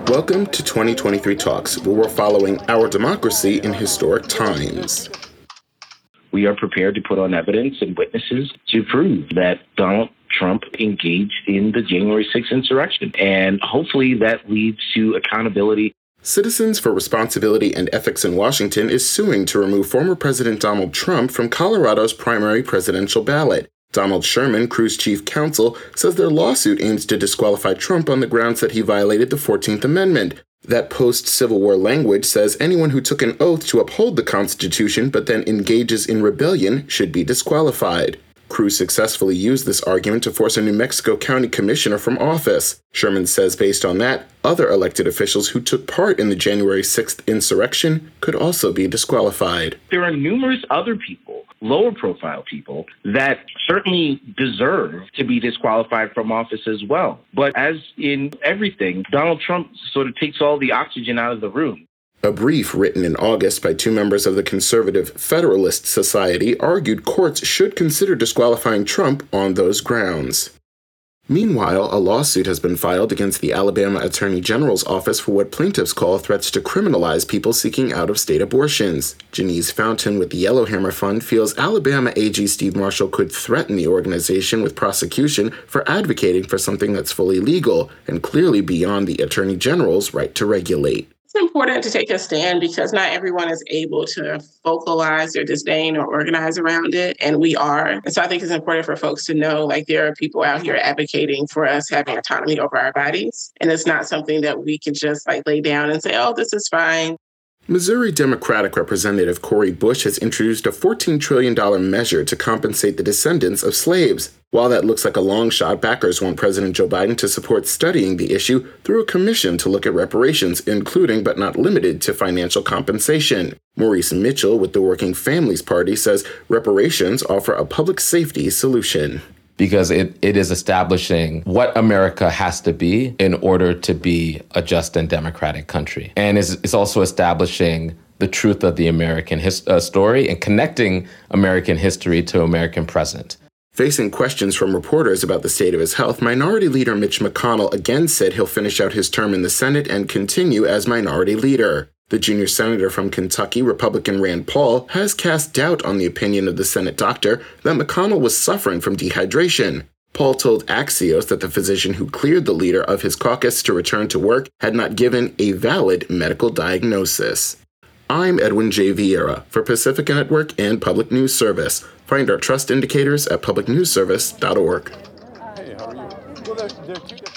Welcome to 2023 Talks, where we're following our democracy in historic times. We are prepared to put on evidence and witnesses to prove that Donald Trump engaged in the January 6th insurrection. And hopefully that leads to accountability. Citizens for Responsibility and Ethics in Washington is suing to remove former President Donald Trump from Colorado's primary presidential ballot. Donald Sherman, Crew's chief counsel, says their lawsuit aims to disqualify Trump on the grounds that he violated the 14th Amendment. That post-Civil War language says anyone who took an oath to uphold the Constitution but then engages in rebellion should be disqualified. Crew successfully used this argument to force a New Mexico County commissioner from office. Sherman says based on that, other elected officials who took part in the January 6th insurrection could also be disqualified. There are numerous other people, lower profile people, that certainly deserve to be disqualified from office as well. But as in everything, Donald Trump sort of takes all the oxygen out of the room. A brief written in August by two members of the Conservative Federalist Society argued courts should consider disqualifying Trump on those grounds. Meanwhile, a lawsuit has been filed against the Alabama Attorney General's office for what plaintiffs call threats to criminalize people seeking out-of-state abortions. Janice Fountain with the Yellowhammer Fund feels Alabama AG Steve Marshall could threaten the organization with prosecution for advocating for something that's fully legal and clearly beyond the Attorney General's right to regulate. It's important to take a stand because not everyone is able to vocalize their disdain or organize around it, and we are. And so I think it's important for folks to know, there are people out here advocating for us having autonomy over our bodies, and it's not something that we can just lay down and say, oh, this is fine. Missouri Democratic Representative Cori Bush has introduced a $14 trillion measure to compensate the descendants of slaves. While that looks like a long shot, backers want President Joe Biden to support studying the issue through a commission to look at reparations, including but not limited to financial compensation. Maurice Mitchell with the Working Families Party says reparations offer a public safety solution. Because it is establishing what America has to be in order to be a just and democratic country. And it's also establishing the truth of the American story and connecting American history to American present. Facing questions from reporters about the state of his health, Minority Leader Mitch McConnell again said he'll finish out his term in the Senate and continue as Minority Leader. The junior senator from Kentucky, Republican Rand Paul, has cast doubt on the opinion of the Senate doctor that McConnell was suffering from dehydration. Paul told Axios that the physician who cleared the leader of his caucus to return to work had not given a valid medical diagnosis. I'm Edwin J. Vieira for Pacifica Network and Public News Service. Find our trust indicators at publicnewsservice.org. Hey, how are you? Well, there are two different